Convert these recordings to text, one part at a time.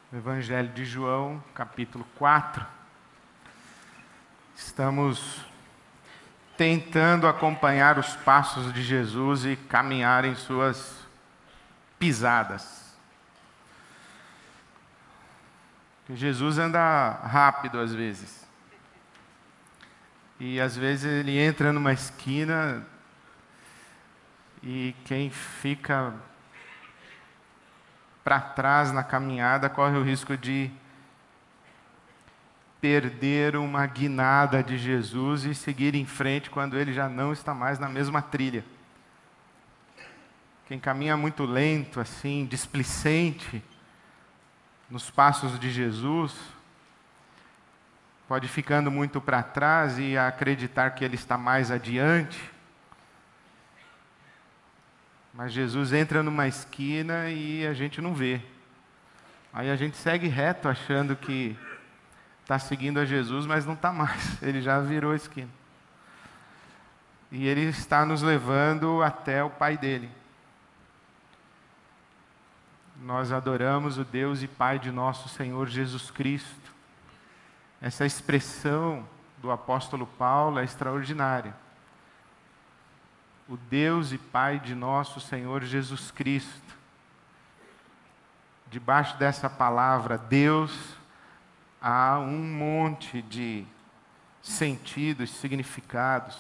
Evangelho de João, capítulo 4. Estamos tentando acompanhar os passos de Jesus e caminhar em suas pisadas. Jesus anda rápido às vezes. E às vezes ele entra numa esquina e quem fica para trás na caminhada corre o risco de perder uma guinada de Jesus e seguir em frente quando ele já não está mais na mesma trilha. Quem caminha muito lento, assim, displicente, nos passos de Jesus, pode ficando muito para trás e acreditar que ele está mais adiante. Mas Jesus entra numa esquina e a gente não vê. Aí a gente segue reto achando que está seguindo a Jesus, mas não está mais. Ele já virou a esquina. E ele está nos levando até o Pai dele. Nós adoramos o Deus e Pai de nosso Senhor Jesus Cristo. Essa expressão do apóstolo Paulo é extraordinária. O Deus e Pai de nosso Senhor Jesus Cristo. Debaixo dessa palavra, Deus, há um monte de sentidos, significados.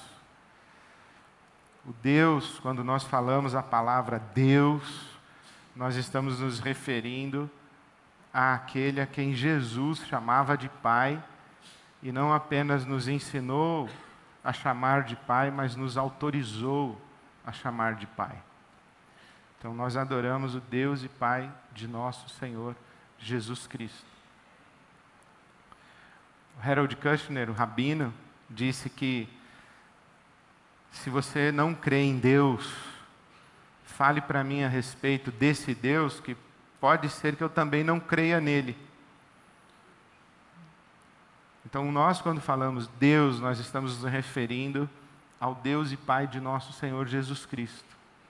O Deus, quando nós falamos a palavra Deus, nós estamos nos referindo àquele a quem Jesus chamava de Pai, e não apenas nos ensinou a chamar de Pai, mas nos autorizou a chamar de Pai. Então nós adoramos o Deus e Pai de nosso Senhor Jesus Cristo. O Harold Kushner, o rabino, disse que se você não crê em Deus, fale para mim a respeito desse Deus, que pode ser que eu também não creia nele. Então nós, quando falamos Deus, nós estamos nos referindo ao Deus e Pai de nosso Senhor Jesus Cristo.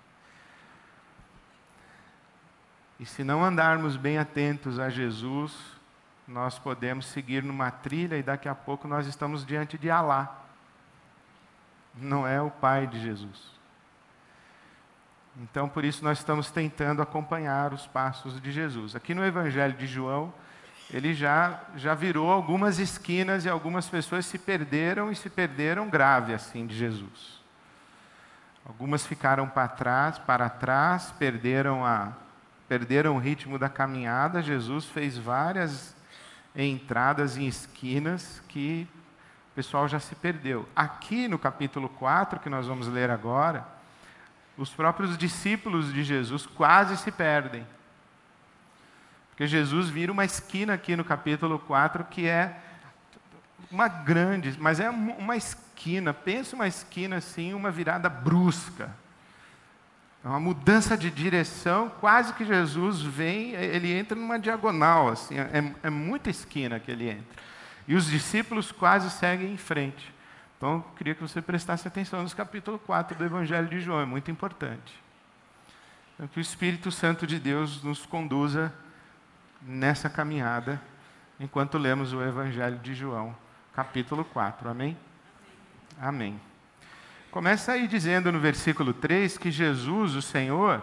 E se não andarmos bem atentos a Jesus, nós podemos seguir numa trilha e daqui a pouco nós estamos diante de Alá. Não é o Pai de Jesus. Então, por isso nós estamos tentando acompanhar os passos de Jesus. Aqui no Evangelho de João, ele já virou algumas esquinas e algumas pessoas se perderam grave assim de Jesus. Algumas ficaram para trás, perderam o ritmo da caminhada. Jesus fez várias entradas em esquinas que o pessoal já se perdeu. Aqui no capítulo 4, que nós vamos ler agora, os próprios discípulos de Jesus quase se perdem. Porque Jesus vira uma esquina aqui no capítulo 4, que é uma grande, mas é uma esquina, pensa uma esquina assim, uma virada brusca. É uma mudança de direção, quase que Jesus vem, ele entra numa diagonal, assim, é muita esquina que ele entra. E os discípulos quase seguem em frente. Então, eu queria que você prestasse atenção no capítulo 4 do Evangelho de João, é muito importante. Então, que o Espírito Santo de Deus nos conduza nessa caminhada, enquanto lemos o Evangelho de João, capítulo 4. Amém? Amém. Começa aí dizendo no versículo 3 que Jesus, o Senhor,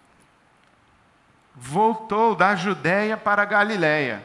voltou da Judéia para a Galiléia.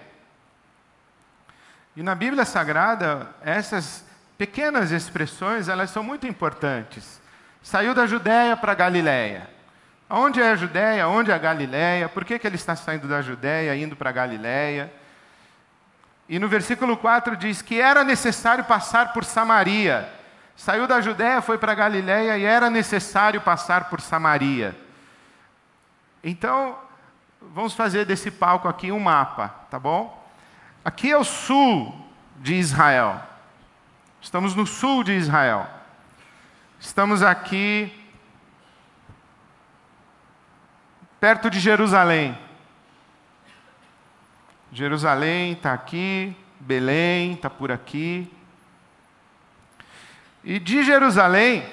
E na Bíblia Sagrada, essas pequenas expressões, elas são muito importantes. Saiu da Judéia para a Galiléia. Onde é a Judéia? Onde é a Galiléia? Por que ele está saindo da Judéia, indo para a Galiléia? E no versículo 4 diz que era necessário passar por Samaria. Saiu da Judéia, foi para a Galiléia e era necessário passar por Samaria. Então, vamos fazer desse palco aqui um mapa, tá bom? Aqui é o sul de Israel. Estamos no sul de Israel. Estamos aqui perto de Jerusalém. Jerusalém está aqui, Belém está por aqui. E de Jerusalém,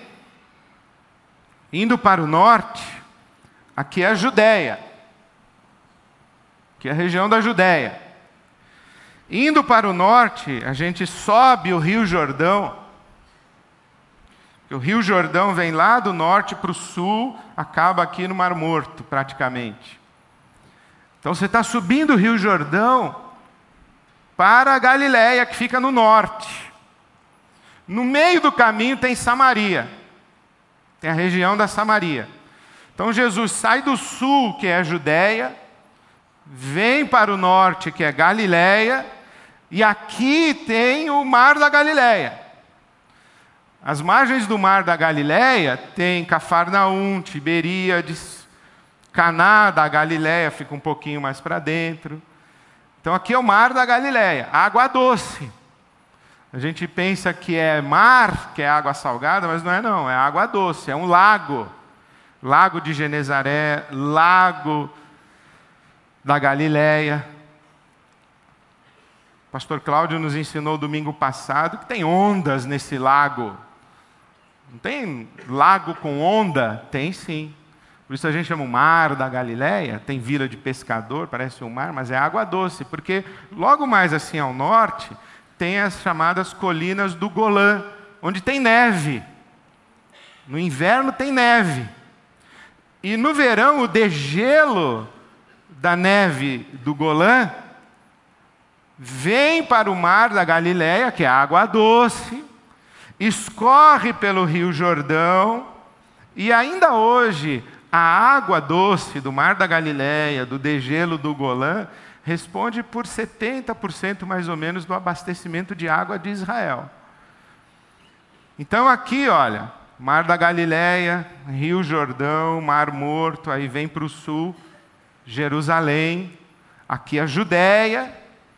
indo para o norte, aqui é a Judéia. que é a região da Judéia. Indo para o norte, a gente sobe o Rio Jordão. O Rio Jordão vem lá do norte para o sul, acaba aqui no Mar Morto, praticamente. Então você está subindo o Rio Jordão para a Galileia, que fica no norte. No meio do caminho tem Samaria. Tem a região da Samaria. Então Jesus sai do sul, que é a Judéia, vem para o norte, que é Galileia, e aqui tem o Mar da Galileia. As margens do Mar da Galileia tem Cafarnaum, Tiberíades, Caná da Galileia, fica um pouquinho mais para dentro. Então aqui é o Mar da Galileia, água doce. A gente pensa que é mar, que é água salgada, mas não é não, é água doce, é um lago. Lago de Genezaré, lago da Galileia. O pastor Cláudio nos ensinou domingo passado que tem ondas nesse lago. Não tem lago com onda? Tem sim. Por isso a gente chama o Mar da Galileia. Tem vila de pescador, parece um mar, mas é água doce. Porque logo mais assim ao norte, tem as chamadas colinas do Golã, onde tem neve. No inverno tem neve. E no verão, o degelo da neve do Golã vem para o Mar da Galileia, que é água doce, escorre pelo Rio Jordão, e ainda hoje a água doce do Mar da Galileia, do degelo do Golã, responde por 70% mais ou menos do abastecimento de água de Israel. Então aqui, olha, Mar da Galileia, Rio Jordão, Mar Morto, aí vem para o sul, Jerusalém, aqui a Judéia,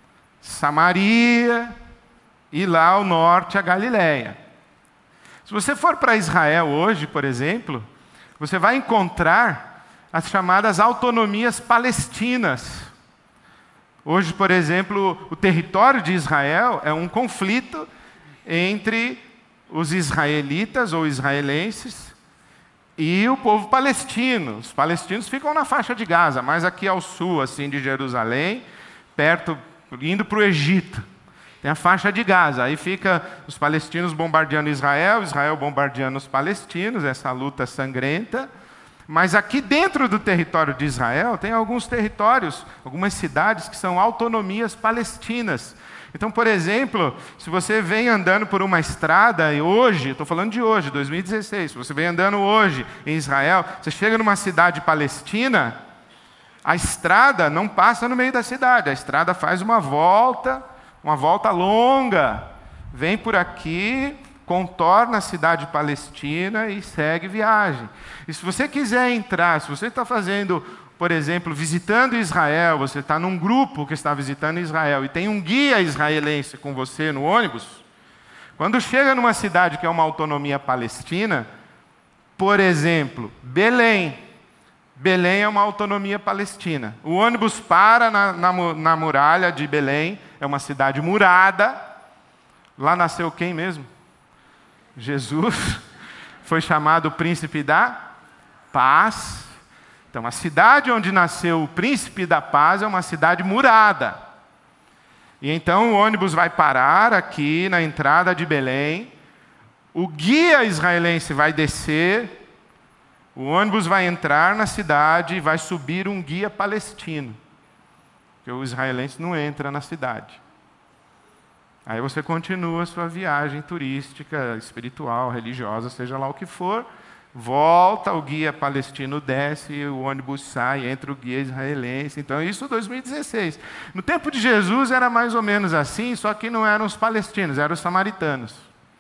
Samaria, e lá ao norte a Galileia. Se você for para Israel hoje, por exemplo, você vai encontrar as chamadas autonomias palestinas. Hoje, por exemplo, o território de Israel é um conflito entre os israelitas ou israelenses e o povo palestino. Os palestinos ficam na faixa de Gaza, mas aqui ao sul, assim, de Jerusalém, perto, indo para o Egito. Tem a faixa de Gaza, aí fica os palestinos bombardeando Israel, Israel bombardeando os palestinos, essa luta sangrenta. Mas aqui dentro do território de Israel, tem alguns territórios, algumas cidades que são autonomias palestinas. Então, por exemplo, se você vem andando por uma estrada, e hoje, estou falando de hoje, 2016, se você vem andando hoje em Israel, você chega numa cidade palestina, a estrada não passa no meio da cidade, a estrada faz uma volta longa, vem por aqui, contorna a cidade palestina e segue viagem. E se você quiser entrar, se você está fazendo, por exemplo, visitando Israel, você está num grupo que está visitando Israel e tem um guia israelense com você no ônibus, quando chega numa cidade que é uma autonomia palestina, por exemplo, Belém. Belém é uma autonomia palestina. O ônibus para na muralha de Belém, é uma cidade murada. Lá nasceu quem mesmo? Jesus. Foi chamado o príncipe da paz. Então, a cidade onde nasceu o príncipe da paz é uma cidade murada. E então o ônibus vai parar aqui na entrada de Belém. O guia israelense vai descer. O ônibus vai entrar na cidade e vai subir um guia palestino. Porque o israelense não entra na cidade. Aí você continua a sua viagem turística, espiritual, religiosa, seja lá o que for. Volta, o guia palestino desce, o ônibus sai, entra o guia israelense. Então, isso em 2016. No tempo de Jesus era mais ou menos assim, só que não eram os palestinos, eram os samaritanos.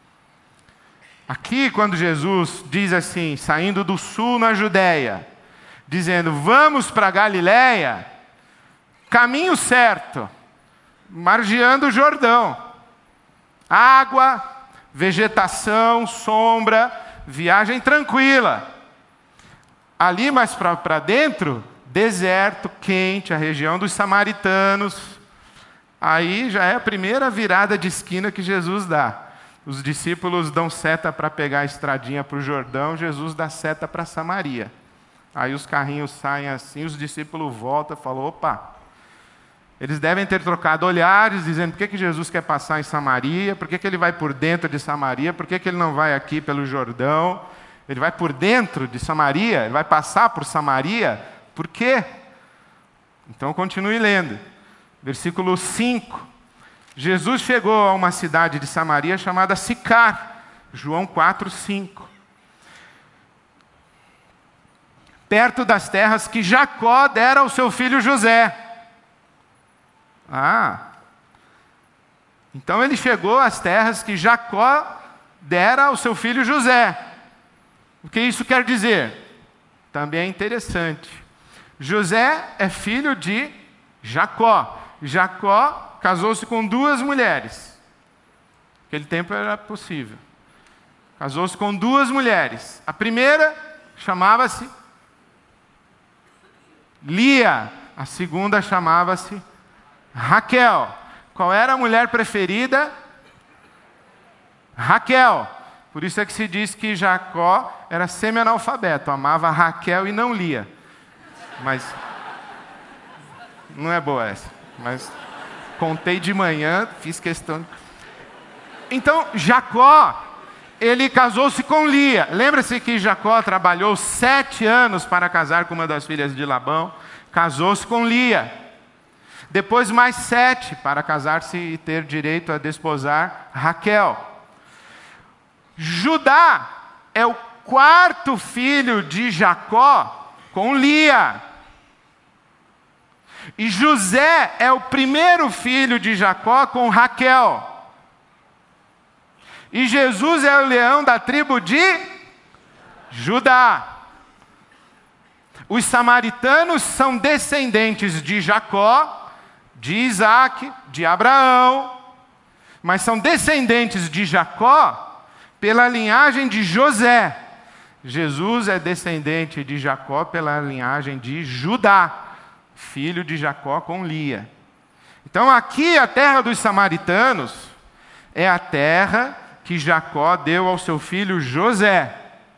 Aqui, quando Jesus diz assim, saindo do sul na Judéia, dizendo, vamos para Galileia, caminho certo, margeando o Jordão. Água, vegetação, sombra, viagem tranquila. Ali mais para dentro, deserto, quente, a região dos samaritanos. Aí já é a primeira virada de esquina que Jesus dá. Os discípulos dão seta para pegar a estradinha para o Jordão, Jesus dá seta para Samaria. Aí os carrinhos saem assim, os discípulos voltam e falam, opa, Eles devem ter trocado olhares, dizendo por que Jesus quer passar em Samaria, por que ele vai por dentro de Samaria, por que ele não vai aqui pelo Jordão, ele vai por dentro de Samaria, ele vai passar por Samaria, por quê? Então continue lendo. Versículo 5. Jesus chegou a uma cidade de Samaria chamada Sicar, João 4, 5. Perto das terras que Jacó dera ao seu filho José. Então ele chegou às terras que Jacó dera ao seu filho José. O que isso quer dizer? Também é interessante. José é filho de Jacó. Jacó casou-se com 2 mulheres. Naquele tempo era possível. Casou-se com 2 mulheres. A primeira chamava-se Lia. A segunda chamava-se Raquel. Qual era a mulher preferida? Raquel. Por isso é que se diz que Jacó era semi-analfabeto, amava Raquel e não Lia. Mas não é boa essa. Mas contei de manhã, fiz questão. Então, Jacó, ele casou-se com Lia. Lembra-se que Jacó trabalhou 7 anos para casar com uma das filhas de Labão? Casou-se com Lia. Depois mais 7 para casar-se e ter direito a desposar Raquel. Judá é o 4º filho de Jacó com Lia. E José é o 1º filho de Jacó com Raquel. E Jesus é o leão da tribo de Judá. Os samaritanos são descendentes de Jacó, de Isaac, de Abraão, mas são descendentes de Jacó pela linhagem de José. Jesus é descendente de Jacó pela linhagem de Judá, filho de Jacó com Lia. Então aqui a terra dos samaritanos é a terra que Jacó deu ao seu filho José.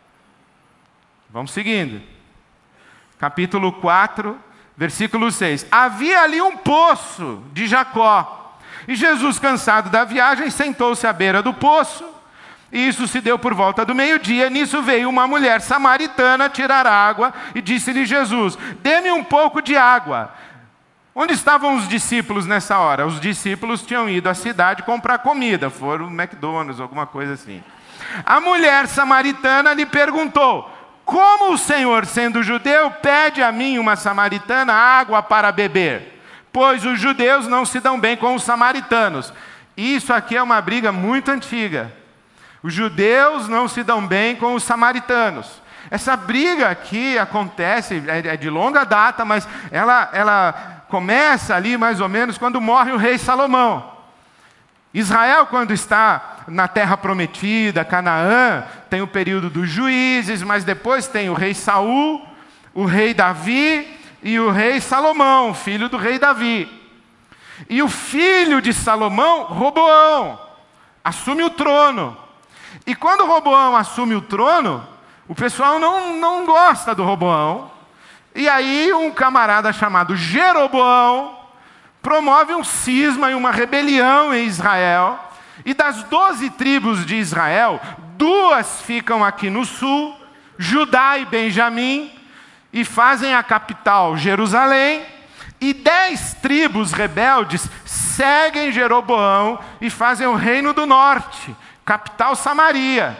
Vamos seguindo. Capítulo 4, versículo 6. Havia ali um poço de Jacó. E Jesus, cansado da viagem, sentou-se à beira do poço. E isso se deu por volta do meio-dia. Nisso veio uma mulher samaritana tirar água e disse-lhe Jesus: dê-me um pouco de água. Onde estavam os discípulos nessa hora? Os discípulos tinham ido à cidade comprar comida. Foram no McDonald's, alguma coisa assim. A mulher samaritana lhe perguntou: como o Senhor, sendo judeu, pede a mim, uma samaritana, água para beber? Pois os judeus não se dão bem com os samaritanos. Isso aqui é uma briga muito antiga. Os judeus não se dão bem com os samaritanos. Essa briga aqui acontece, é de longa data, mas ela começa ali mais ou menos quando morre o rei Salomão. Israel, quando está na terra prometida, Canaã, tem o período dos juízes, mas depois tem o rei Saul, o rei Davi e o rei Salomão, filho do rei Davi. E o filho de Salomão, Roboão, assume o trono. E quando Roboão assume o trono, o pessoal não gosta do Roboão. E aí um camarada chamado Jeroboão promove um cisma e uma rebelião em Israel. E das 12 tribos de Israel, 2 ficam aqui no sul, Judá e Benjamim, e fazem a capital Jerusalém. E 10 tribos rebeldes seguem Jeroboão e fazem o reino do norte, capital Samaria.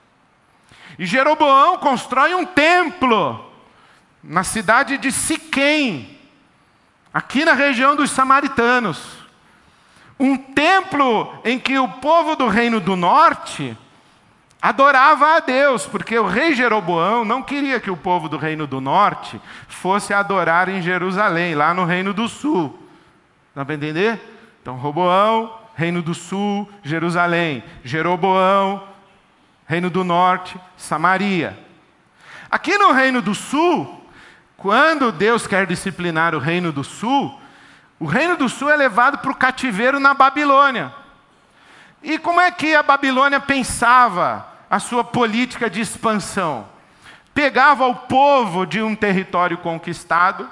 E Jeroboão constrói um templo na cidade de Siquém, aqui na região dos samaritanos. Um templo em que o povo do reino do norte adorava a Deus, porque o rei Jeroboão não queria que o povo do reino do norte fosse adorar em Jerusalém, lá no reino do sul. Dá para entender? Então, Roboão, reino do sul, Jerusalém. Jeroboão, reino do norte, Samaria. Aqui no reino do sul, quando Deus quer disciplinar o reino do sul é levado para o cativeiro na Babilônia. E como é que a Babilônia pensava a sua política de expansão? Pegava o povo de um território conquistado,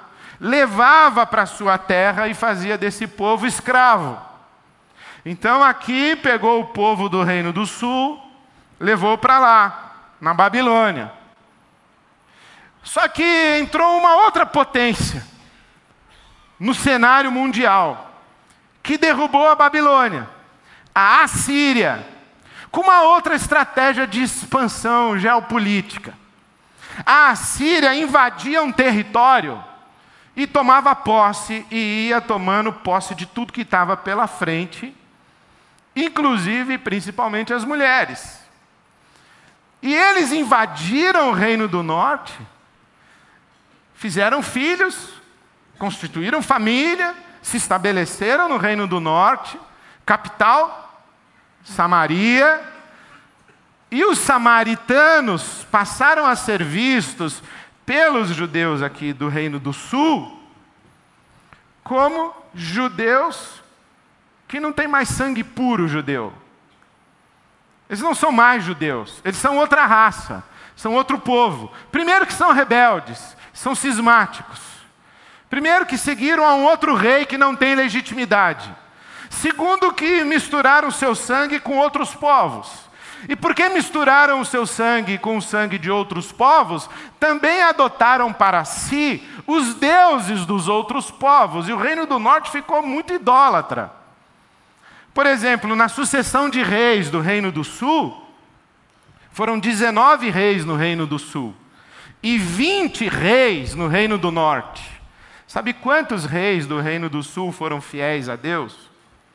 levava para sua terra e fazia desse povo escravo. Então aqui pegou o povo do Reino do Sul, levou para lá, na Babilônia. Só que entrou uma outra potência no cenário mundial, que derrubou a Babilônia, a Assíria, com uma outra estratégia de expansão geopolítica. A Assíria invadia um território e tomava posse, e ia tomando posse de tudo que estava pela frente, inclusive, principalmente, as mulheres. E eles invadiram o Reino do Norte, fizeram filhos, constituíram família, se estabeleceram no Reino do Norte, capital, Samaria, e os samaritanos passaram a ser vistos pelos judeus aqui do Reino do Sul como judeus que não têm mais sangue puro judeu. Eles não são mais judeus, eles são outra raça, são outro povo. Primeiro que são rebeldes, são cismáticos. Primeiro que seguiram a um outro rei que não tem legitimidade. Segundo que misturaram seu sangue com outros povos. E porque misturaram o seu sangue com o sangue de outros povos, também adotaram para si os deuses dos outros povos. E o Reino do Norte ficou muito idólatra. Por exemplo, na sucessão de reis do Reino do Sul, foram 19 reis no Reino do Sul e 20 reis no Reino do Norte. Sabe quantos reis do Reino do Sul foram fiéis a Deus?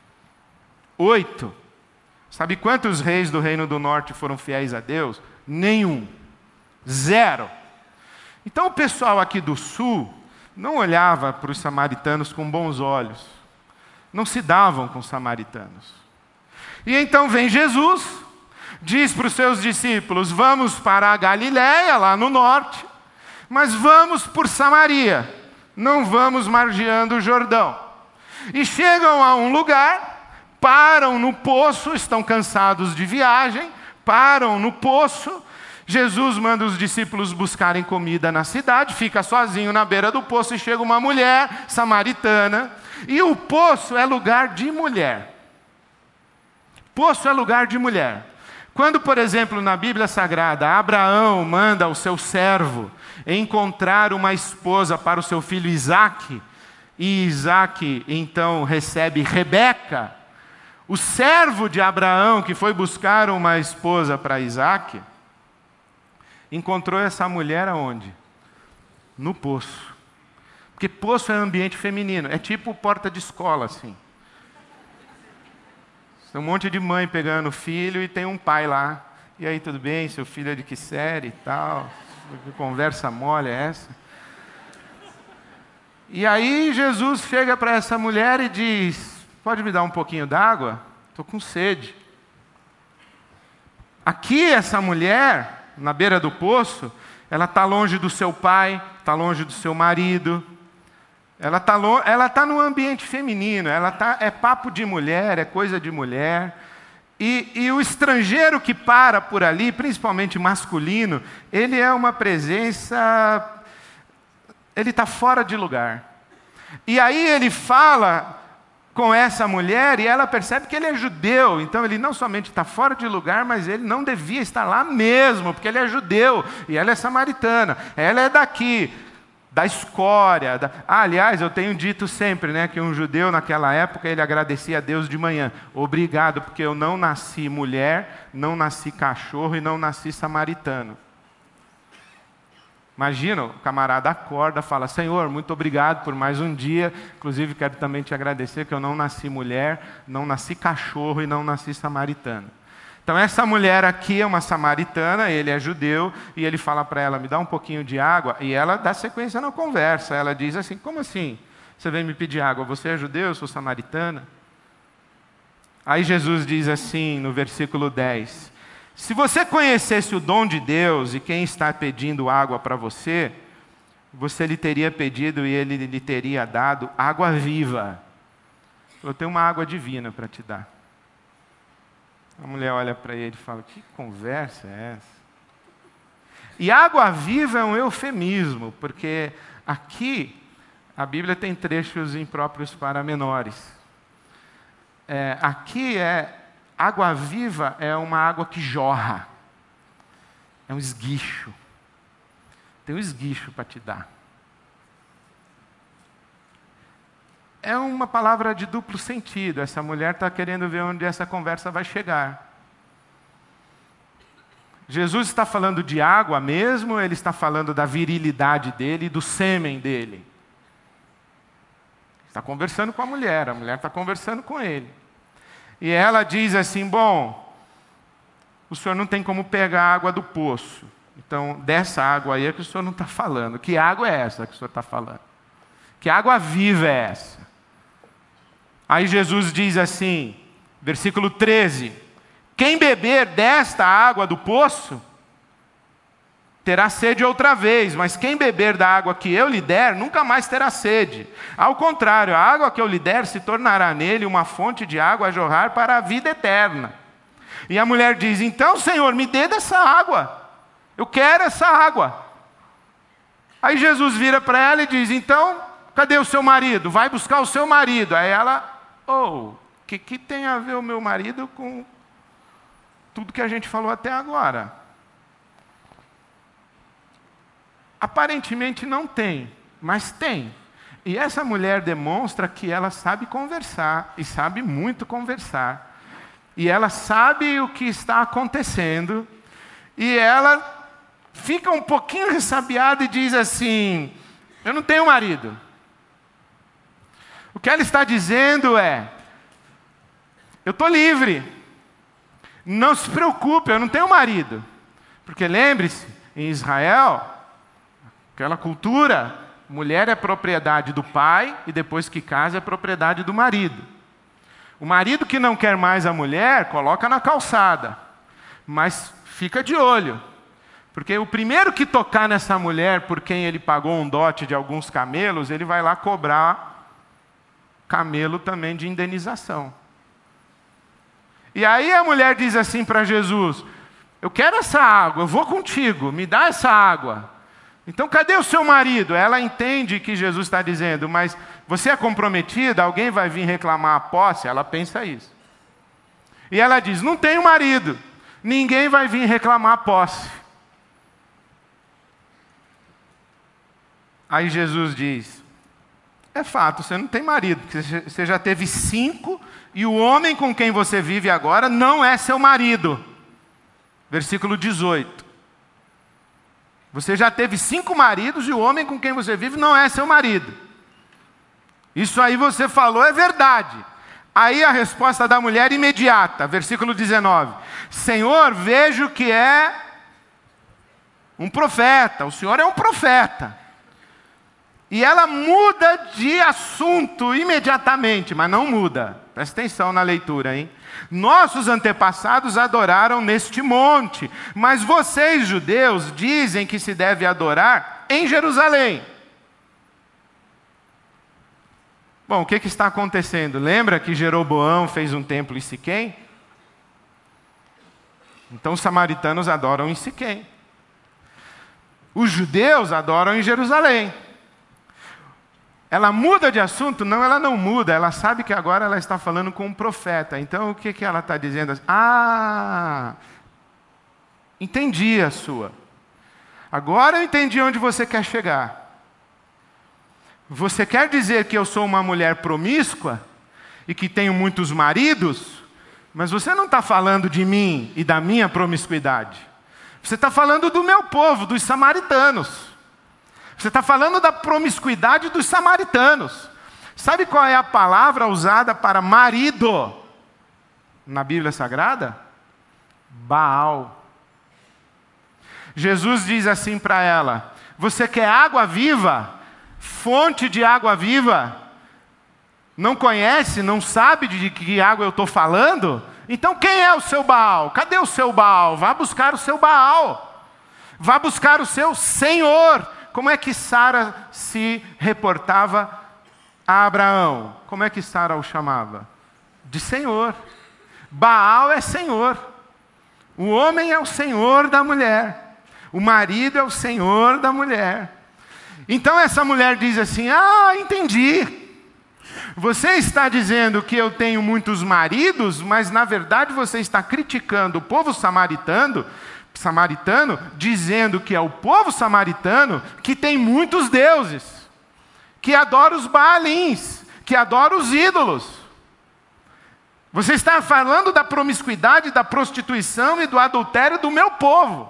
8. Sabe quantos reis do Reino do Norte foram fiéis a Deus? Nenhum. 0. Então o pessoal aqui do Sul não olhava para os samaritanos com bons olhos. Não se davam com os samaritanos. E então vem Jesus, diz para os seus discípulos: vamos para a Galiléia, lá no norte, mas vamos por Samaria, não vamos margeando o Jordão. E chegam a um lugar, param no poço, estão cansados de viagem, param no poço. Jesus manda os discípulos buscarem comida na cidade, fica sozinho na beira do poço e chega uma mulher samaritana. E o poço é lugar de mulher. Poço é lugar de mulher. Quando, por exemplo, na Bíblia Sagrada, Abraão manda ao seu servo encontrar uma esposa para o seu filho Isaque, e Isaque então recebe Rebeca, o servo de Abraão que foi buscar uma esposa para Isaque, encontrou essa mulher aonde? No poço. Porque poço é ambiente feminino, é tipo porta de escola, assim. Tem um monte de mãe pegando o filho e tem um pai lá. E aí, tudo bem? Seu filho é de que série e tal? Que conversa mole é essa? E aí Jesus chega para essa mulher e diz: pode me dar um pouquinho d'água? Estou com sede. Aqui essa mulher, na beira do poço, ela está longe do seu pai, está longe do seu marido. Ela está no ambiente feminino, é papo de mulher, é coisa de mulher. E o estrangeiro que para por ali, principalmente masculino, ele é uma presença, ele está fora de lugar. E aí ele fala com essa mulher e ela percebe que ele é judeu. Então ele não somente está fora de lugar, mas ele não devia estar lá mesmo, porque ele é judeu e ela é samaritana. Ela é daqui, da escória. Aliás, eu tenho dito sempre, né, que um judeu naquela época, ele agradecia a Deus de manhã: obrigado, porque eu não nasci mulher, não nasci cachorro e não nasci samaritano. Imagina, o camarada acorda, fala: Senhor, muito obrigado por mais um dia. Inclusive, quero também te agradecer que eu não nasci mulher, não nasci cachorro e não nasci samaritano. Então, essa mulher aqui é uma samaritana, ele é judeu, e ele fala para ela: me dá um pouquinho de água, e ela dá sequência na conversa. Ela diz assim: como assim? Você vem me pedir água? Você é judeu, eu sou samaritana? Aí Jesus diz assim, no versículo 10, se você conhecesse o dom de Deus e quem está pedindo água para você, você lhe teria pedido e ele lhe teria dado água viva. Eu tenho uma água divina para te dar. A mulher olha para ele e fala: que conversa é essa? E água viva é um eufemismo, porque aqui A Bíblia tem trechos impróprios para menores. Aqui água viva é uma água que jorra. É um esguicho. Tem um esguicho para te dar. É uma palavra de duplo sentido. Essa mulher está querendo ver onde essa conversa vai chegar. Jesus está falando de água mesmo, ou ele está falando da virilidade dele e do sêmen dele? Está conversando com a mulher está conversando com ele. E ela diz assim, bom, o senhor não tem como pegar a água do poço. Então, dessa água aí é que o senhor não está falando. Que água é essa que o senhor está falando? Que água viva é essa? Aí Jesus diz assim, versículo 13, quem beber desta água do poço, terá sede outra vez, mas quem beber da água que eu lhe der, nunca mais terá sede. Ao contrário, a água que eu lhe der se tornará nele uma fonte de água a jorrar para a vida eterna. E a mulher diz, então, Senhor, me dê dessa água. Eu quero essa água. Aí Jesus vira para ela e diz, então, cadê o seu marido? Vai buscar o seu marido. Aí ela, o que tem a ver o meu marido com tudo que a gente falou até agora? Aparentemente não tem, mas tem. E essa mulher demonstra que ela sabe conversar, e sabe muito conversar. E ela sabe o que está acontecendo, e ela fica um pouquinho ressabiada e diz assim, eu não tenho marido. O que ela está dizendo é, eu estou livre, não se preocupe, eu não tenho marido. Porque lembre-se, em Israel, aquela cultura, mulher é propriedade do pai e depois que casa é propriedade do marido. O marido que não quer mais a mulher, coloca na calçada. Mas fica de olho. Porque o primeiro que tocar nessa mulher por quem ele pagou um dote de alguns camelos, ele vai lá cobrar camelo também de indenização. E aí a mulher diz assim para Jesus, eu quero essa água, eu vou contigo, me dá essa água. Então, cadê o seu marido? Ela entende que Jesus está dizendo, mas você é comprometida? Alguém vai vir reclamar a posse? Ela pensa isso. E ela diz, não tenho marido. Ninguém vai vir reclamar a posse. Aí Jesus diz, é fato, você não tem marido, porque você já teve 5, e o homem com quem você vive agora não é seu marido. Versículo 18. Você já teve 5 maridos e o homem com quem você vive não é seu marido. Isso aí você falou é verdade. Aí a resposta da mulher imediata, versículo 19. Senhor, vejo que é um profeta. O senhor é um profeta. E ela muda de assunto imediatamente, mas não muda. Presta atenção na leitura, hein? Nossos antepassados adoraram neste monte, mas vocês, judeus, dizem que se deve adorar em Jerusalém. Bom, o que está acontecendo? Lembra que Jeroboão fez um templo em Siquém? Então os samaritanos adoram em Siquém. Os judeus adoram em Jerusalém. Ela muda de assunto? Não, ela não muda. Ela sabe que agora ela está falando com um profeta. Então, o que ela está dizendo? Entendi a sua. Agora eu entendi onde você quer chegar. Você quer dizer que eu sou uma mulher promíscua e que tenho muitos maridos? Mas você não está falando de mim e da minha promiscuidade. Você está falando do meu povo, dos samaritanos. Você está falando da promiscuidade dos samaritanos. Sabe qual é a palavra usada para marido na Bíblia Sagrada? Baal. Jesus diz assim para ela, você quer água viva? Fonte de água viva? Não conhece, não sabe de que água eu estou falando? Então quem é o seu Baal? Cadê o seu Baal? Vá buscar o seu Baal. Vá buscar o seu Senhor. Como é que Sara se reportava a Abraão? Como é que Sara o chamava? De Senhor. Baal é Senhor. O homem é o senhor da mulher. O marido é o senhor da mulher. Então essa mulher diz assim: ah, entendi. Você está dizendo que eu tenho muitos maridos, mas na verdade você está criticando o povo samaritano, dizendo que é o povo samaritano que tem muitos deuses, que adora os Baalins, que adora os ídolos. Você está falando da promiscuidade, da prostituição e do adultério do meu povo.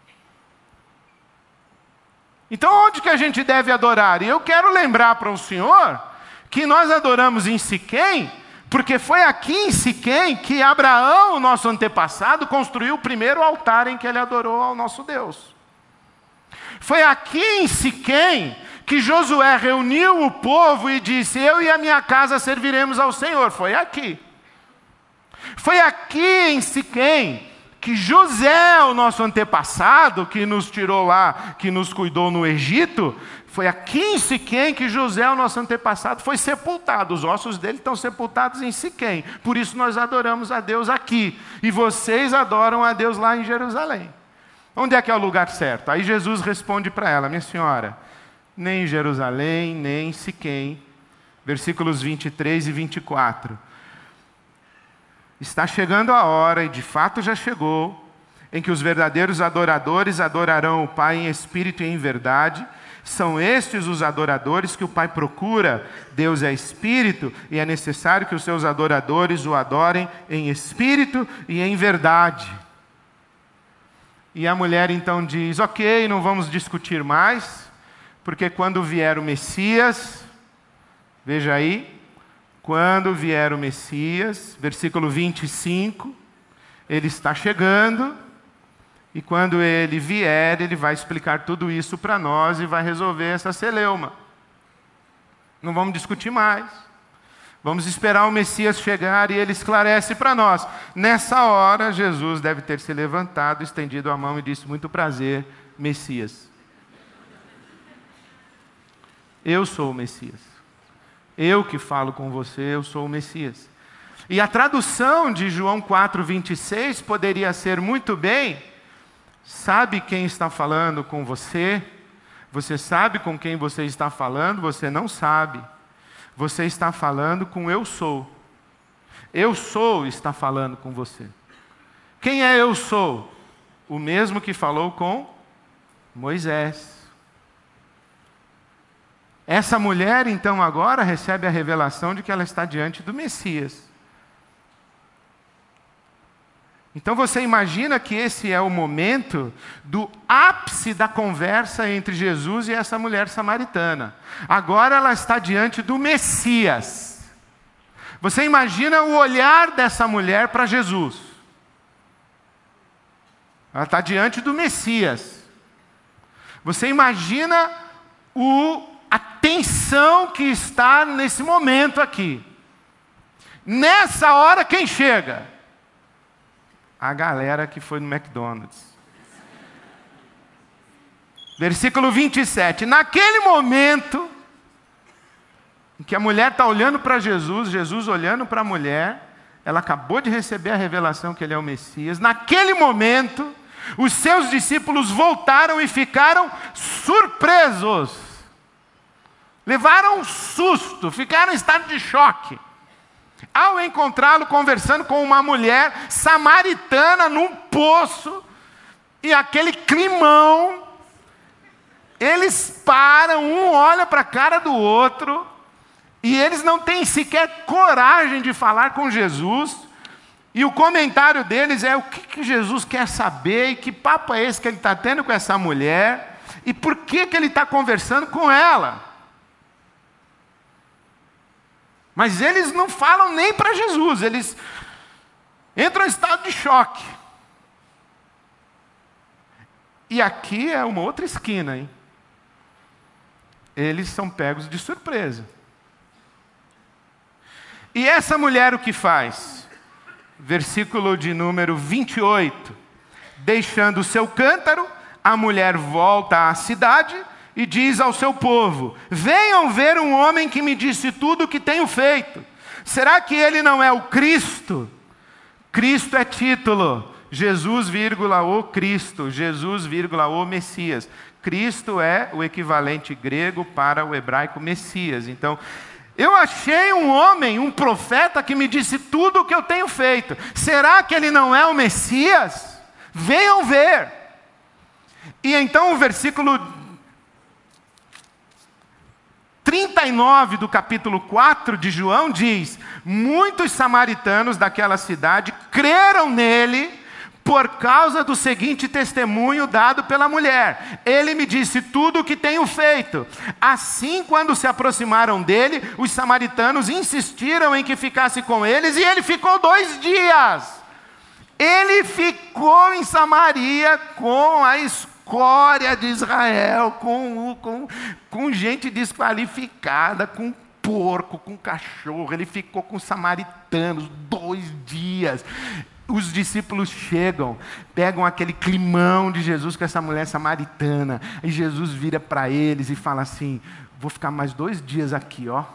Então onde que a gente deve adorar? E eu quero lembrar para o senhor que nós adoramos em Siquém, porque foi aqui em Siquém que Abraão, o nosso antepassado, construiu o primeiro altar em que ele adorou ao nosso Deus. Foi aqui em Siquém que Josué reuniu o povo e disse: eu e a minha casa serviremos ao Senhor. Foi aqui. Foi aqui em Siquém que José, o nosso antepassado, que nos tirou lá, que nos cuidou no Egito, foi aqui em Siquém que José, o nosso antepassado, foi sepultado. Os ossos dele estão sepultados em Siquém. Por isso nós adoramos a Deus aqui. E vocês adoram a Deus lá em Jerusalém. Onde é que é o lugar certo? Aí Jesus responde para ela: minha senhora, nem em Jerusalém, nem em Siquém. Versículos 23 e 24. Está chegando a hora, e de fato já chegou, em que os verdadeiros adoradores adorarão o Pai em espírito e em verdade. São estes os adoradores que o Pai procura. Deus é espírito e é necessário que os seus adoradores o adorem em espírito e em verdade. E a mulher então diz: ok, não vamos discutir mais, porque quando vier o Messias, veja aí, quando vier o Messias, versículo 25, ele está chegando. E quando ele vier, ele vai explicar tudo isso para nós e vai resolver essa celeuma. Não vamos discutir mais. Vamos esperar o Messias chegar e ele esclarece para nós. Nessa hora, Jesus deve ter se levantado, estendido a mão e disse: muito prazer, Messias. Eu sou o Messias. Eu que falo com você, eu sou o Messias. E a tradução de João 4:26 poderia ser muito bem: sabe quem está falando com você? Você sabe com quem você está falando? Você não sabe. Você está falando com eu sou. Eu sou está falando com você. Quem é eu sou? O mesmo que falou com Moisés. Essa mulher então agora recebe a revelação de que ela está diante do Messias. Então você imagina que esse é o momento do ápice da conversa entre Jesus e essa mulher samaritana. Agora ela está diante do Messias. Você imagina o olhar dessa mulher para Jesus. Ela está diante do Messias. Você imagina a tensão que está nesse momento aqui. Nessa hora quem chega? A galera que foi no McDonald's. Versículo 27. Naquele momento em que a mulher está olhando para Jesus, Jesus olhando para a mulher, ela acabou de receber a revelação que ele é o Messias. Naquele momento, os seus discípulos voltaram e ficaram surpresos. Levaram um susto, ficaram em estado de choque ao encontrá-lo conversando com uma mulher samaritana num poço, e aquele climão. Eles param, um olha para a cara do outro, e eles não têm sequer coragem de falar com Jesus. E o comentário deles é: o que Jesus quer saber, e que papo é esse que ele está tendo com essa mulher, e por que ele está conversando com ela? Mas eles não falam nem para Jesus, eles entram em estado de choque. E aqui é uma outra esquina, hein? Eles são pegos de surpresa. E essa mulher o que faz? Versículo de número 28. Deixando o seu cântaro, a mulher volta à cidade e diz ao seu povo: venham ver um homem que me disse tudo o que tenho feito. Será que ele não é o Cristo? Cristo é título. Jesus, o Cristo. Jesus, o Messias. Cristo é o equivalente grego para o hebraico Messias. Então, eu achei um homem, um profeta que me disse tudo o que eu tenho feito. Será que ele não é o Messias? Venham ver. E então o versículo 39 do capítulo 4 de João diz: muitos samaritanos daquela cidade creram nele por causa do seguinte testemunho dado pela mulher. Ele me disse tudo o que tenho feito. Assim, quando se aproximaram dele, os samaritanos insistiram em que ficasse com eles, e ele ficou 2 dias. Ele ficou em Samaria com a escória de Israel, com gente desqualificada, com porco, com cachorro. Ele ficou com os samaritanos 2 dias. Os discípulos chegam, pegam aquele climão de Jesus com essa mulher samaritana, e Jesus vira para eles e fala assim: vou ficar mais 2 dias aqui, ó.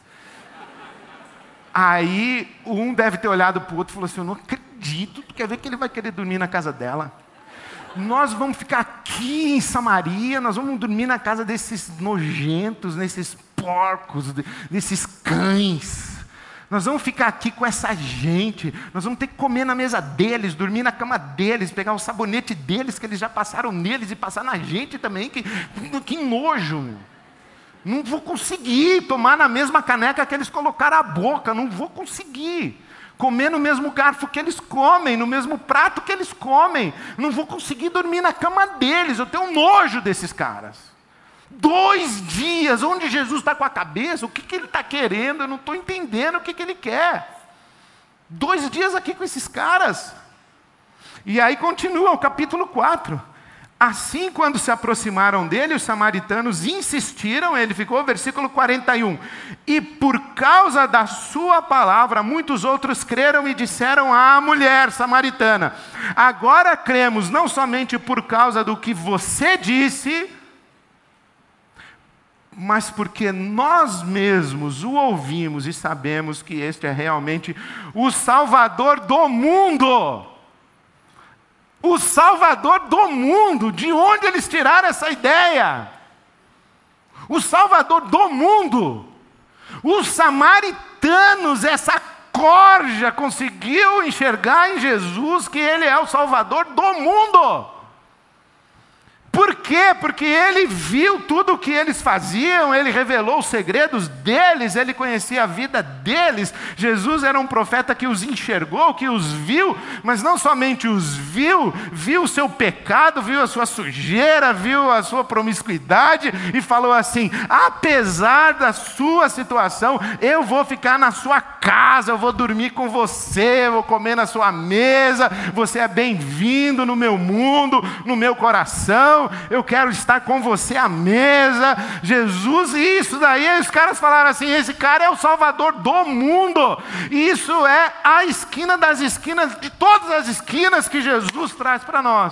Aí um deve ter olhado para o outro e falou assim: eu não acredito, tu quer ver que ele vai querer dormir na casa dela? Nós vamos ficar aqui em Samaria, nós vamos dormir na casa desses nojentos, nesses porcos, desses cães. Nós vamos ficar aqui com essa gente, nós vamos ter que comer na mesa deles, dormir na cama deles, pegar o sabonete deles, que eles já passaram neles, e passar na gente também, que nojo, meu. Não vou conseguir tomar na mesma caneca que eles colocaram a boca, não vou conseguir. Comer no mesmo garfo que eles comem, no mesmo prato que eles comem, não vou conseguir dormir na cama deles, eu tenho nojo desses caras. 2 dias, onde Jesus está com a cabeça? O que ele está querendo? Eu não estou entendendo o que ele quer. 2 dias aqui com esses caras. E aí continua o capítulo 4. Assim, quando se aproximaram dele, os samaritanos insistiram, ele ficou, versículo 41. E por causa da sua palavra, muitos outros creram e disseram à mulher samaritana: agora cremos, não somente por causa do que você disse, mas porque nós mesmos o ouvimos e sabemos que este é realmente o Salvador do mundo. O Salvador do mundo. De onde eles tiraram essa ideia? O Salvador do mundo. Os samaritanos, essa corja, conseguiu enxergar em Jesus que ele é o Salvador do mundo. Por quê? Porque ele viu tudo o que eles faziam, ele revelou os segredos deles, ele conhecia a vida deles. Jesus era um profeta que os enxergou, que os viu, mas não somente os viu, viu o seu pecado, viu a sua sujeira, viu a sua promiscuidade e falou assim: apesar da sua situação, eu vou ficar na sua casa, eu vou dormir com você, eu vou comer na sua mesa, você é bem-vindo no meu mundo, no meu coração. Eu quero estar com você à mesa. Jesus, e isso daí, os caras falaram assim: esse cara é o Salvador do mundo. E isso é a esquina das esquinas, de todas as esquinas que Jesus traz para nós.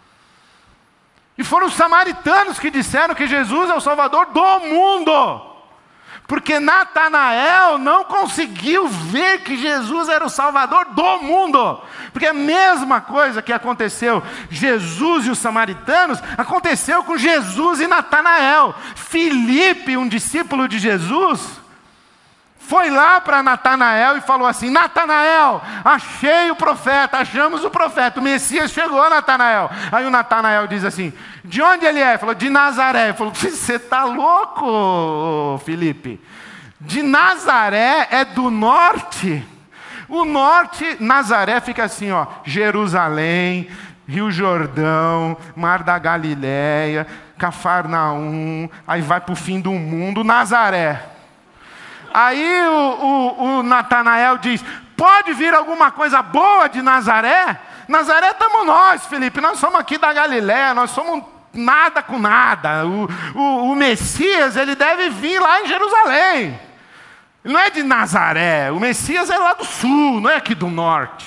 E foram os samaritanos que disseram que Jesus é o Salvador do mundo. Porque Natanael não conseguiu ver que Jesus era o Salvador do mundo. Porque a mesma coisa que aconteceu Jesus e os samaritanos, aconteceu com Jesus e Natanael. Filipe, um discípulo de Jesus, foi lá para Natanael e falou assim: Natanael, achei o profeta, achamos o profeta, o Messias chegou, Natanael. Aí o Natanael diz assim: de onde ele é? Ele falou: de Nazaré. Ele falou: você está louco, Filipe? De Nazaré é do norte. O norte, Nazaré fica assim, ó, Jerusalém, Rio Jordão, Mar da Galileia, Cafarnaum, aí vai para o fim do mundo, Nazaré. Aí o Natanael diz: pode vir alguma coisa boa de Nazaré? Nazaré estamos nós, Felipe, nós somos aqui da Galileia, nós somos nada com nada. O Messias, ele deve vir lá em Jerusalém. Ele não é de Nazaré, o Messias é lá do sul, não é aqui do norte.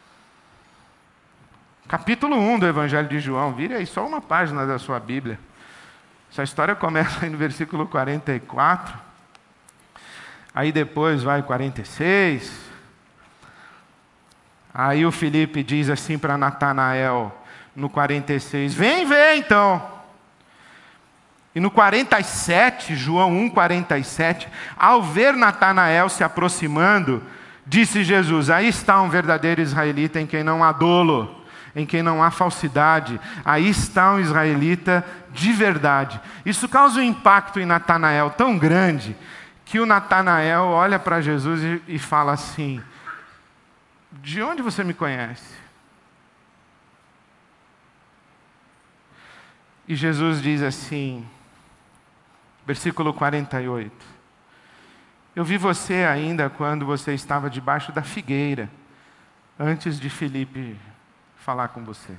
Capítulo 1 do Evangelho de João, vire aí só uma página da sua Bíblia. Essa história começa aí no versículo 44. Aí depois vai 46. Aí o Filipe diz assim para Natanael, no 46, vem ver então. E no 47, João 1,47, ao ver Natanael se aproximando, disse Jesus: aí está um verdadeiro israelita em quem não há dolo, em quem não há falsidade. Aí está um israelita de verdade. Isso causa um impacto em Natanael tão grande, que o Natanael olha para Jesus e fala assim: de onde você me conhece? E Jesus diz assim, versículo 48, eu vi você ainda quando você estava debaixo da figueira, antes de Filipe falar com você.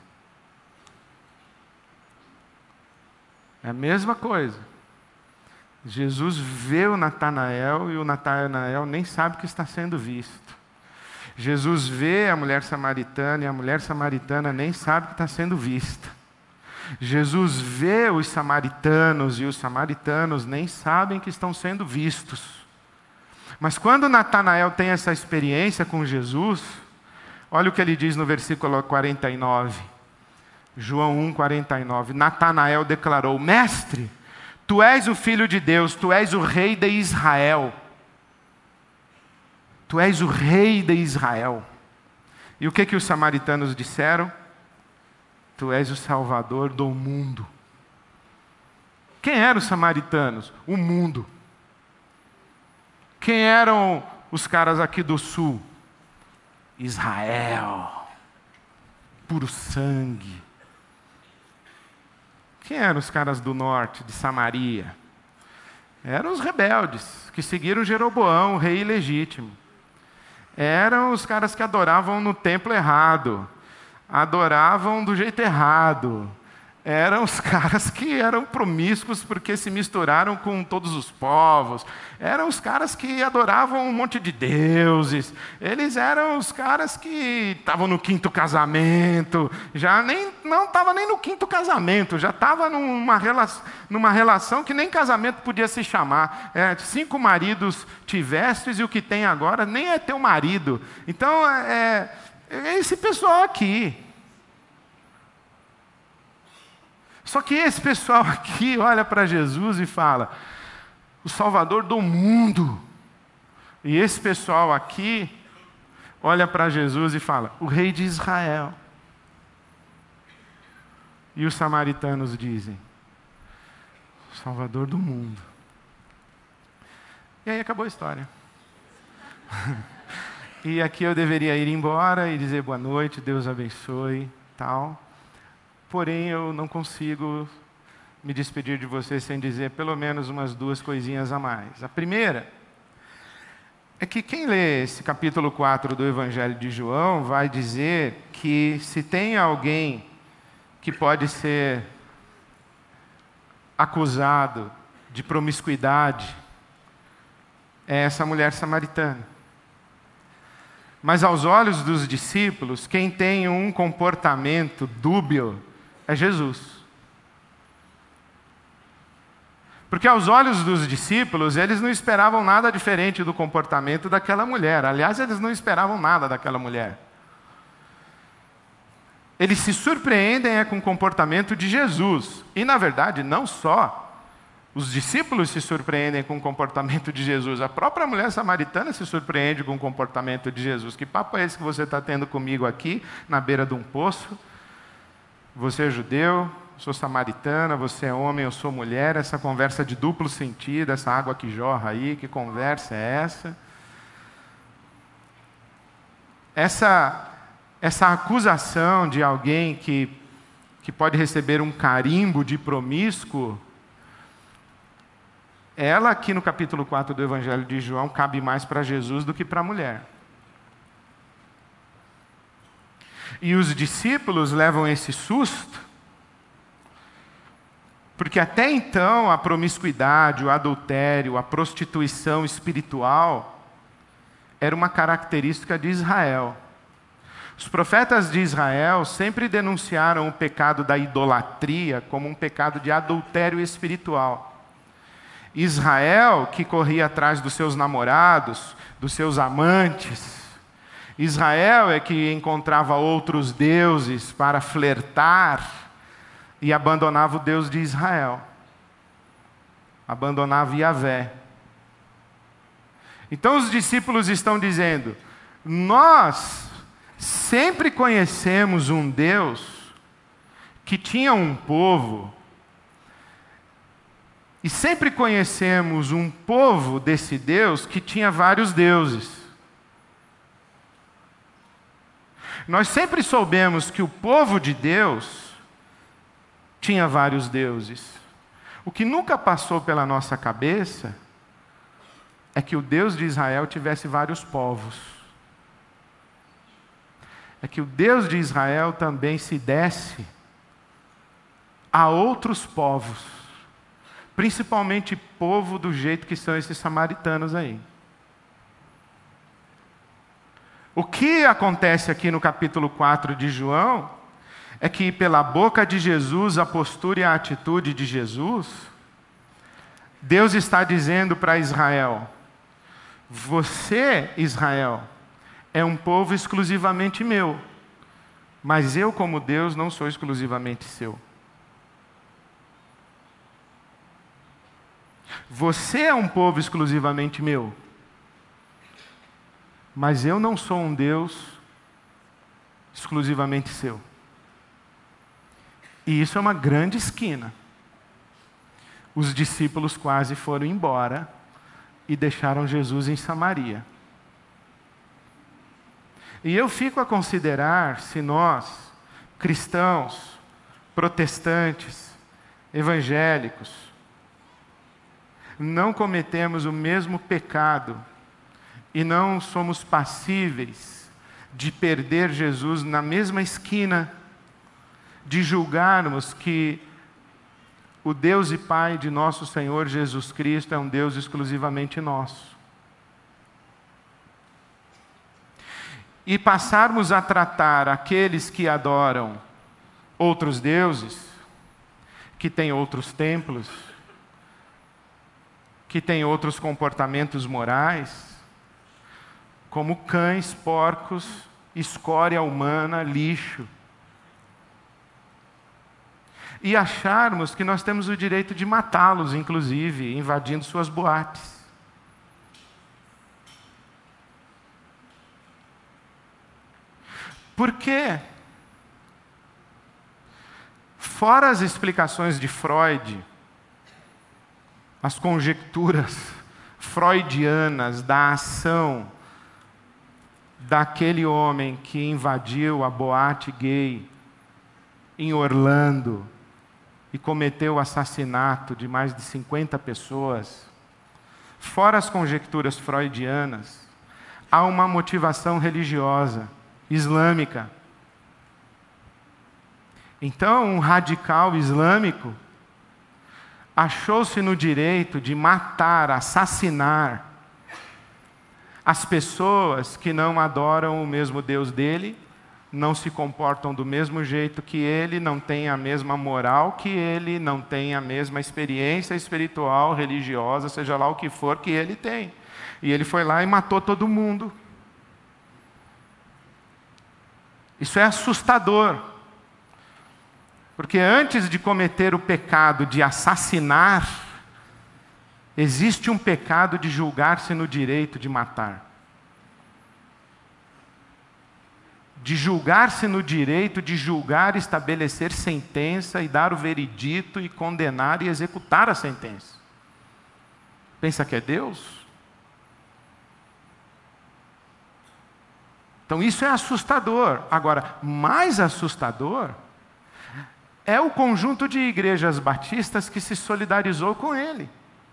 É a mesma coisa. Jesus vê o Natanael e o Natanael nem sabe que está sendo visto. Jesus vê a mulher samaritana e a mulher samaritana nem sabe que está sendo vista. Jesus vê os samaritanos e os samaritanos nem sabem que estão sendo vistos. Mas quando Natanael tem essa experiência com Jesus, olha o que ele diz no versículo 49. João 1,49. Natanael declarou: Mestre, tu és o Filho de Deus, tu és o Rei de Israel. Tu és o Rei de Israel. E o que os samaritanos disseram? Tu és o Salvador do mundo. Quem eram os samaritanos? O mundo. Quem eram os caras aqui do sul? Israel. Puro sangue. Quem eram os caras do norte, de Samaria? Eram os rebeldes, que seguiram Jeroboão, o rei ilegítimo. Eram os caras que adoravam no templo errado. Adoravam do jeito errado. Eram os caras que eram promíscuos porque se misturaram com todos os povos. Eram os caras que adoravam um monte de deuses. Eles eram os caras que estavam no 5º casamento. Já não estava nem no 5º casamento. Já estava numa relação que nem casamento podia se chamar. 5 maridos tivestes e o que tem agora nem é teu marido. Então, esse pessoal aqui. Só que esse pessoal aqui olha para Jesus e fala: o Salvador do mundo. E esse pessoal aqui olha para Jesus e fala: o Rei de Israel. E os samaritanos dizem: o Salvador do mundo. E aí acabou a história. E aqui eu deveria ir embora e dizer boa noite, Deus abençoe, tal. Porém, eu não consigo me despedir de você sem dizer pelo menos umas 2 coisinhas a mais. A primeira é que quem lê esse capítulo 4 do Evangelho de João vai dizer que se tem alguém que pode ser acusado de promiscuidade, é essa mulher samaritana. Mas aos olhos dos discípulos, quem tem um comportamento dúbio é Jesus. Porque aos olhos dos discípulos, eles não esperavam nada diferente do comportamento daquela mulher. Aliás, eles não esperavam nada daquela mulher. Eles se surpreendem com o comportamento de Jesus. E, na verdade, não só os discípulos se surpreendem com o comportamento de Jesus. A própria mulher samaritana se surpreende com o comportamento de Jesus. Que papo é esse que você está tendo comigo aqui, na beira de um poço? Você é judeu, sou samaritana, você é homem, eu sou mulher. Essa conversa de duplo sentido, essa água que jorra aí, que conversa é essa? Essa acusação de alguém que pode receber um carimbo de promíscuo, ela aqui no capítulo 4 do Evangelho de João cabe mais para Jesus do que para a mulher. E os discípulos levam esse susto, porque até então a promiscuidade, o adultério, a prostituição espiritual era uma característica de Israel. Os profetas de Israel sempre denunciaram o pecado da idolatria como um pecado de adultério espiritual. Israel, que corria atrás dos seus namorados, dos seus amantes. Israel é que encontrava outros deuses para flertar e abandonava o Deus de Israel. abandonava Yahvé. Então os discípulos estão dizendo: nós sempre conhecemos um Deus que tinha um povo, e sempre conhecemos um povo desse Deus que tinha vários deuses. Nós sempre soubemos que o povo de Deus tinha vários deuses. O que nunca passou pela nossa cabeça é que o Deus de Israel tivesse vários povos. É que o Deus de Israel também se desse a outros povos, principalmente povo do jeito que são esses samaritanos aí. O que acontece aqui no capítulo 4 de João é que, pela boca de Jesus, a postura e a atitude de Jesus, Deus está dizendo para Israel: você, Israel, é um povo exclusivamente meu, mas eu, como Deus, não sou exclusivamente seu. Você é um povo exclusivamente meu, mas eu não sou um Deus exclusivamente seu. E isso é uma grande esquina. Os discípulos quase foram embora e deixaram Jesus em Samaria. E eu fico a considerar se nós, cristãos, protestantes, evangélicos, não cometemos o mesmo pecado e não somos passíveis de perder Jesus na mesma esquina, de julgarmos que o Deus e Pai de nosso Senhor Jesus Cristo é um Deus exclusivamente nosso. E passarmos a tratar aqueles que adoram outros deuses, que têm outros templos, que têm outros comportamentos morais, como cães, porcos, escória humana, lixo. E acharmos que nós temos o direito de matá-los, inclusive, invadindo suas boates. Por quê? Fora as explicações de Freud, as conjecturas freudianas da ação daquele homem que invadiu a boate gay em Orlando e cometeu o assassinato de mais de 50 pessoas, fora as conjecturas freudianas, há uma motivação religiosa, islâmica. Então, um radical islâmico achou-se no direito de matar, assassinar as pessoas que não adoram o mesmo Deus dele, não se comportam do mesmo jeito que ele, não têm a mesma moral que ele, não têm a mesma experiência espiritual, religiosa, seja lá o que for que ele tem. E ele foi lá e matou todo mundo. Isso é assustador. Porque antes de cometer o pecado de assassinar, existe um pecado de julgar-se no direito de matar. De julgar-se no direito de julgar, estabelecer sentença e dar o veredito e condenar e executar a sentença. Pensa que é Deus? Então isso é assustador. Agora, mais assustador é o conjunto de igrejas batistas que se solidarizou com ele.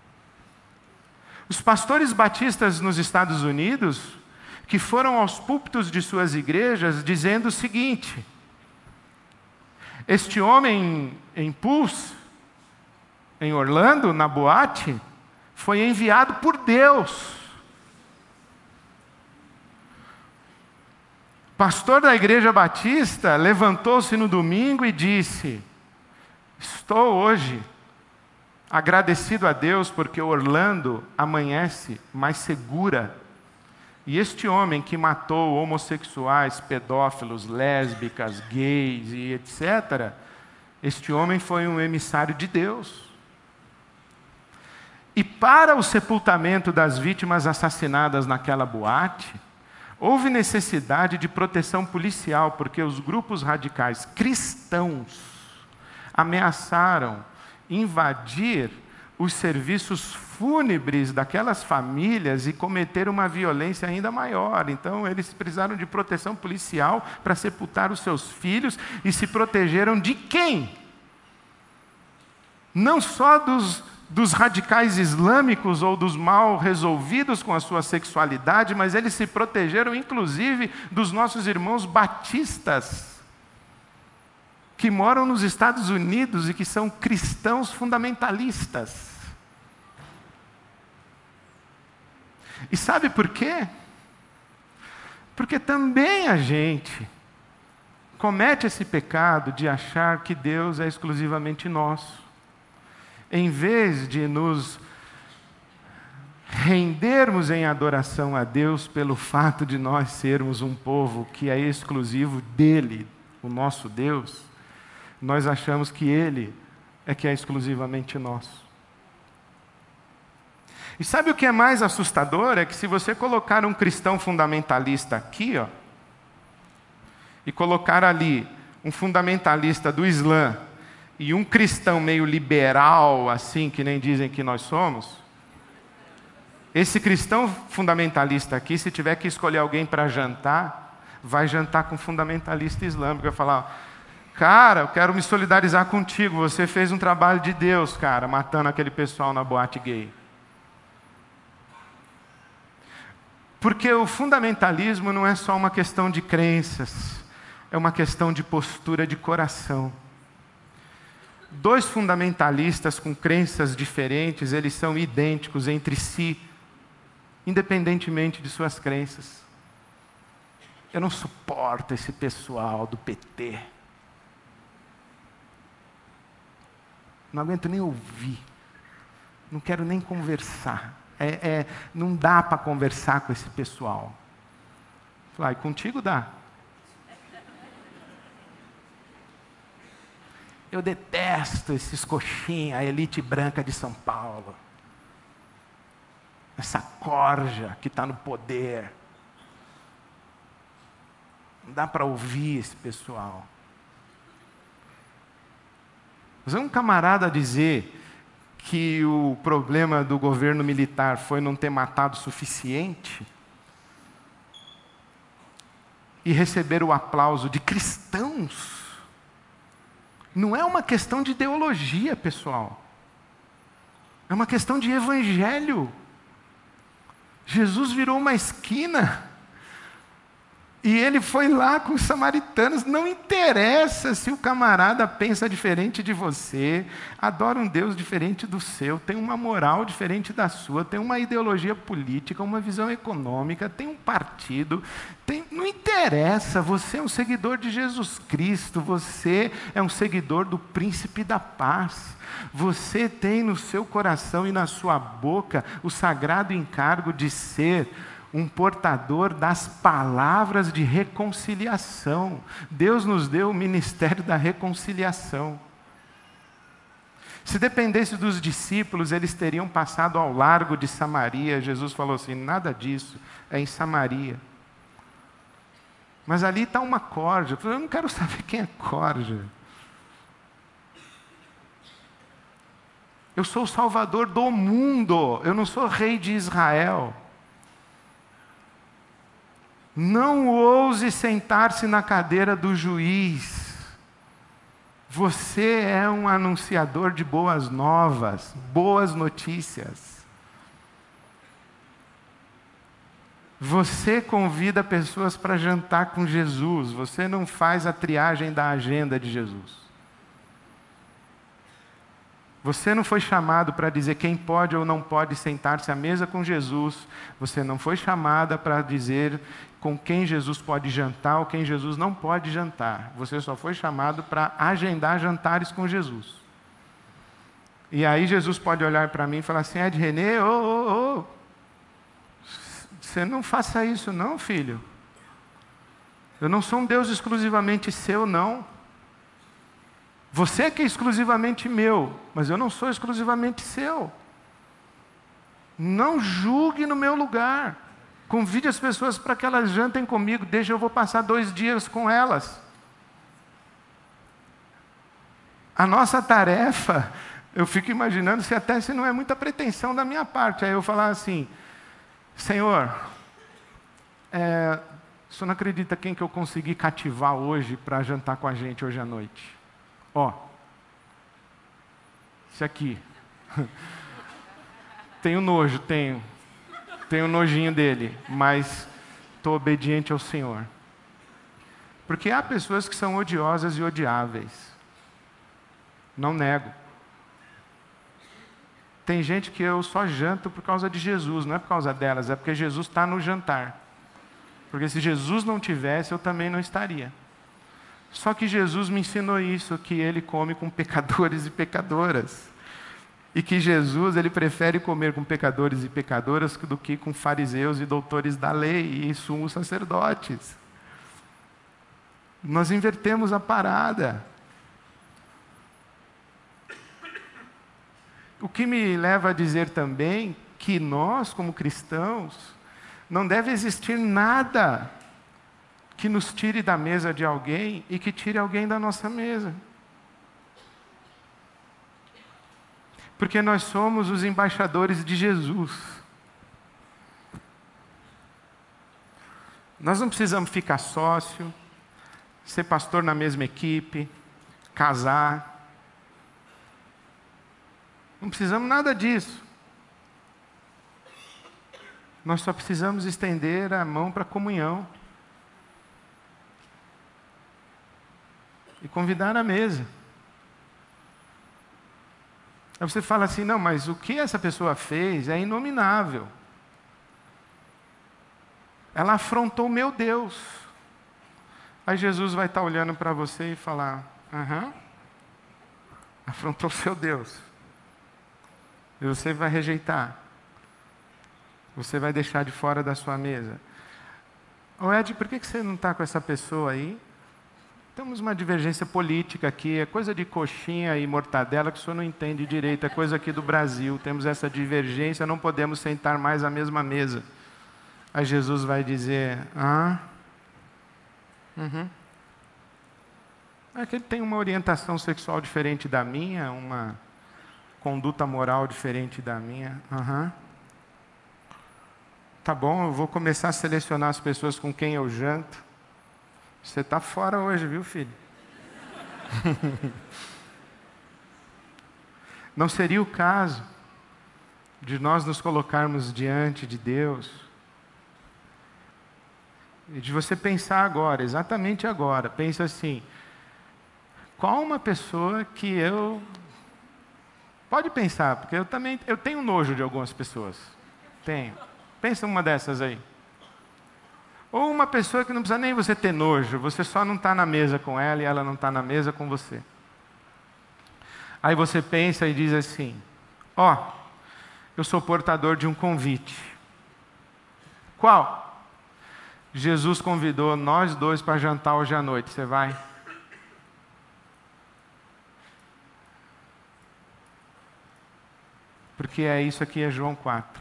Os pastores batistas nos Estados Unidos, que foram aos púlpitos de suas igrejas dizendo o seguinte: este homem em Pulse, em Orlando, na boate, foi enviado por Deus. O pastor da igreja batista levantou-se no domingo e disse: estou hoje agradecido a Deus porque Orlando amanhece mais segura. E este homem que matou homossexuais, pedófilos, lésbicas, gays e etc., este homem foi um emissário de Deus. E para o sepultamento das vítimas assassinadas naquela boate, houve necessidade de proteção policial, porque os grupos radicais cristãos ameaçaram invadir os serviços fúnebres daquelas famílias e cometer uma violência ainda maior. Então, eles precisaram de proteção policial para sepultar os seus filhos e se protegeram de quem? Não só dos radicais islâmicos ou dos mal resolvidos com a sua sexualidade, mas eles se protegeram, inclusive, dos nossos irmãos batistas, que moram nos Estados Unidos e que são cristãos fundamentalistas. E sabe por quê? Porque também a gente comete esse pecado de achar que Deus é exclusivamente nosso. Em vez de nos rendermos em adoração a Deus pelo fato de nós sermos um povo que é exclusivo dele, o nosso Deus, nós achamos que Ele é que é exclusivamente nosso. E sabe o que é mais assustador? É que se você colocar um cristão fundamentalista aqui, ó, e colocar ali um fundamentalista do Islã e um cristão meio liberal, assim, que nem dizem que nós somos, esse cristão fundamentalista aqui, se tiver que escolher alguém para jantar, vai jantar com um fundamentalista islâmico, vai falar: cara, eu quero me solidarizar contigo, você fez um trabalho de Deus, cara, matando aquele pessoal na boate gay. Porque o fundamentalismo não é só uma questão de crenças, é uma questão de postura de coração. Dois fundamentalistas com crenças diferentes, eles são idênticos entre si, independentemente de suas crenças. Eu não suporto esse pessoal do PT. Não aguento nem ouvir. Não quero nem conversar. Não dá para conversar com esse pessoal. Falar, e contigo dá. Eu detesto esses coxinhas, a elite branca de São Paulo. Essa corja que está no poder. Não dá para ouvir esse pessoal. Mas um camarada dizer que o problema do governo militar foi não ter matado o suficiente e receber o aplauso de cristãos, não é uma questão de ideologia, pessoal. É uma questão de evangelho. Jesus virou uma esquina e ele foi lá com os samaritanos. Não interessa se o camarada pensa diferente de você, adora um Deus diferente do seu, tem uma moral diferente da sua, tem uma ideologia política, uma visão econômica, tem um partido. Não interessa, você é um seguidor de Jesus Cristo, você é um seguidor do Príncipe da Paz. Você tem no seu coração e na sua boca o sagrado encargo de ser um portador das palavras de reconciliação. Deus nos deu o ministério da reconciliação. Se dependesse dos discípulos, eles teriam passado ao largo de Samaria. Jesus falou assim: nada disso, é em Samaria. Mas ali está uma corja. Eu não quero saber quem é corja. Eu sou o Salvador do mundo, eu não sou rei de Israel. Não ouse sentar-se na cadeira do juiz. Você é um anunciador de boas novas, boas notícias. Você convida pessoas para jantar com Jesus. Você não faz a triagem da agenda de Jesus. Você não foi chamado para dizer quem pode ou não pode sentar-se à mesa com Jesus. Você não foi chamada para dizer com quem Jesus pode jantar ou quem Jesus não pode jantar. Você só foi chamado para agendar jantares com Jesus. E aí Jesus pode olhar para mim e falar assim: Ed René, você não faça isso não, filho. Eu não sou um Deus exclusivamente seu, não. Você que é exclusivamente meu, mas eu não sou exclusivamente seu. Não julgue no meu lugar. Convide as pessoas para que elas jantem comigo. Deixa, eu vou passar 2 dias com elas. A nossa tarefa, eu fico imaginando se não é muita pretensão da minha parte. Aí eu falar assim, Senhor, o senhor não acredita quem que eu consegui cativar hoje para jantar com a gente hoje à noite? Ó, esse aqui. Tenho nojo, tenho nojinho dele, mas estou obediente ao Senhor. Porque há pessoas que são odiosas e odiáveis. Não nego. Tem gente que eu só janto por causa de Jesus, não é por causa delas, é porque Jesus está no jantar. Porque se Jesus não tivesse, eu também não estaria. Só que Jesus me ensinou isso, que Ele come com pecadores e pecadoras. E que Jesus, Ele prefere comer com pecadores e pecadoras do que com fariseus e doutores da lei e sumos sacerdotes. Nós invertemos a parada. O que me leva a dizer também que nós, como cristãos, não deve existir nada que nos tire da mesa de alguém e que tire alguém da nossa mesa. Porque nós somos os embaixadores de Jesus. Nós não precisamos ficar sócio, ser pastor na mesma equipe, casar. Não precisamos nada disso. Nós só precisamos estender a mão para a comunhão. E convidar à mesa. Aí você fala assim, não, mas o que essa pessoa fez é inominável. Ela afrontou meu Deus. Aí Jesus vai estar olhando para você e falar, afrontou seu Deus. E você vai rejeitar. Você vai deixar de fora da sua mesa. Ô Ed, por que você não está com essa pessoa aí? Temos uma divergência política aqui, é coisa de coxinha e mortadela que o senhor não entende direito, é coisa aqui do Brasil. Temos essa divergência, não podemos sentar mais à mesma mesa. Aí Jesus vai dizer, é que ele tem uma orientação sexual diferente da minha, uma conduta moral diferente da minha. Tá bom, eu vou começar a selecionar as pessoas com quem eu janto. Você está fora hoje, viu, filho? Não seria o caso de nós nos colocarmos diante de Deus e de você pensar agora, exatamente agora, pensa assim, qual uma pessoa que eu... Pode pensar, porque eu tenho nojo de algumas pessoas. Tenho. Pensa uma dessas aí. Ou uma pessoa que não precisa nem você ter nojo, você só não está na mesa com ela e ela não está na mesa com você. Aí você pensa e diz assim, eu sou portador de um convite. Qual? Jesus convidou nós dois para jantar hoje à noite, você vai? Porque isso aqui é João 4.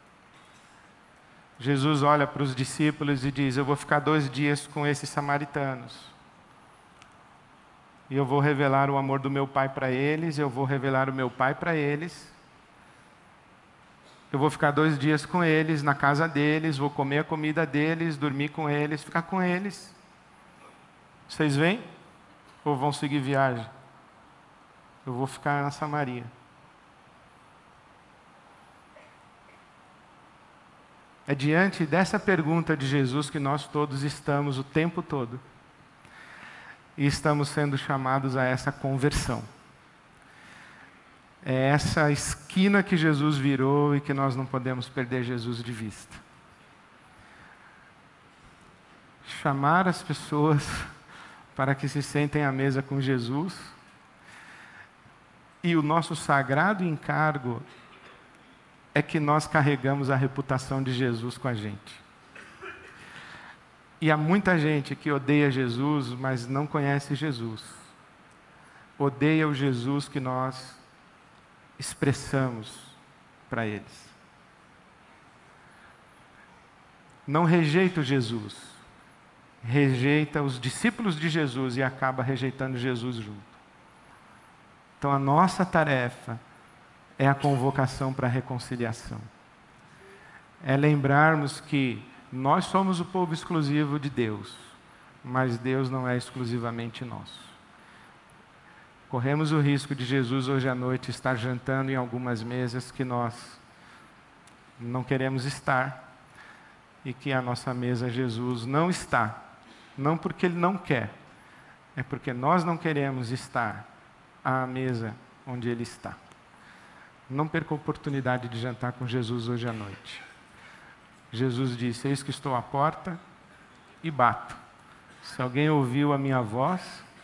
Jesus olha para os discípulos e diz, eu vou ficar 2 dias com esses samaritanos. E eu vou revelar o amor do meu Pai para eles, eu vou revelar o meu Pai para eles. Eu vou ficar 2 dias com eles, na casa deles, vou comer a comida deles, dormir com eles, ficar com eles. Vocês vêm? Ou vão seguir viagem? Eu vou ficar na Samaria. É diante dessa pergunta de Jesus que nós todos estamos o tempo todo. E estamos sendo chamados a essa conversão. É essa esquina que Jesus virou e que nós não podemos perder Jesus de vista. Chamar as pessoas para que se sentem à mesa com Jesus. E o nosso sagrado encargo é que nós carregamos a reputação de Jesus com a gente. E há muita gente que odeia Jesus, mas não conhece Jesus. Odeia o Jesus que nós expressamos para eles. não rejeita o Jesus, rejeita os discípulos de Jesus e acaba rejeitando Jesus junto. Então a nossa tarefa é a convocação para a reconciliação. É lembrarmos que nós somos o povo exclusivo de Deus, mas Deus não é exclusivamente nosso. Corremos o risco de Jesus hoje à noite estar jantando em algumas mesas que nós não queremos estar, e que a nossa mesa Jesus não está, não porque Ele não quer, é porque nós não queremos estar à mesa onde Ele está. Não perca a oportunidade de jantar com Jesus hoje à noite. Jesus disse: eis que estou à porta e bato. Se alguém ouviu a minha voz,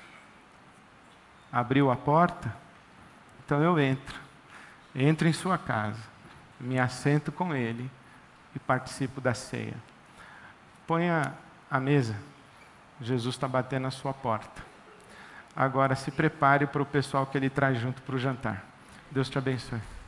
abriu a porta, então eu entro em sua casa, me assento com Ele e participo da ceia. Ponha a mesa, Jesus está batendo na sua porta. Agora se prepare para o pessoal que Ele traz junto para o jantar. Deus te abençoe.